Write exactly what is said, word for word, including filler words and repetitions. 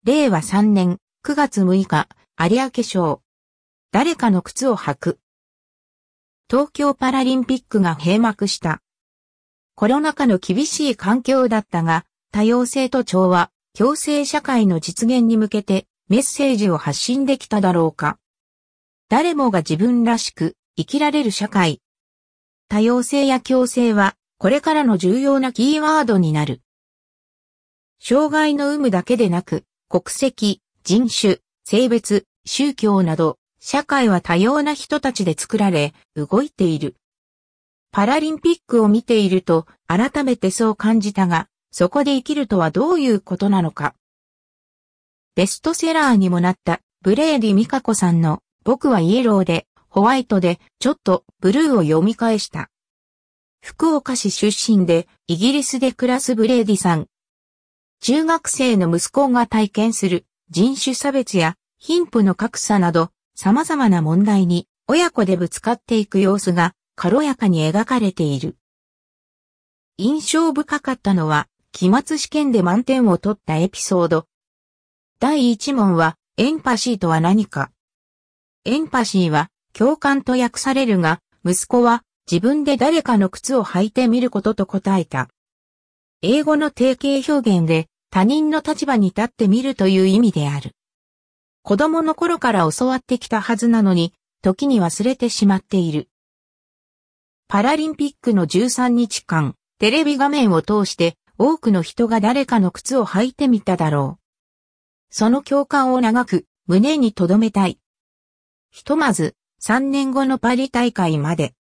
れいわさんねんくがつむいか、有明賞。誰かの靴を履く。東京パラリンピックが閉幕した。コロナ禍の厳しい環境だったが、多様性と調和、共生社会の実現に向けてメッセージを発信できただろうか。誰もが自分らしく生きられる社会。多様性や共生はこれからの重要なキーワードになる。障害の有無だけでなく、国籍、人種、性別、宗教など、社会は多様な人たちで作られ、動いている。パラリンピックを見ていると、改めてそう感じたが、そこで生きるとはどういうことなのか。ベストセラーにもなった、ブレーディ・ミカコさんの、僕はイエローで、ホワイトで、ちょっと、ブルーを読み返した。福岡市出身で、イギリスで暮らすブレーディさん。中学生の息子が体験する、人種差別や、貧富の格差など、様々な問題に、親子でぶつかっていく様子が、軽やかに描かれている。印象深かったのは、期末試験で満点を取ったエピソード。だいいち問は、エンパシーとは何か。エンパシーは、共感と訳されるが、息子は、自分で誰かの靴を履いてみることと答えた。英語の定型表現で、他人の立場に立ってみるという意味である。子供の頃から教わってきたはずなのに、時に忘れてしまっている。パラリンピックのじゅうさんにちかん、テレビ画面を通して多くの人が誰かの靴を履いてみただろう。その共感を長く胸に留めたい。ひとまずさんねんごのパリ大会まで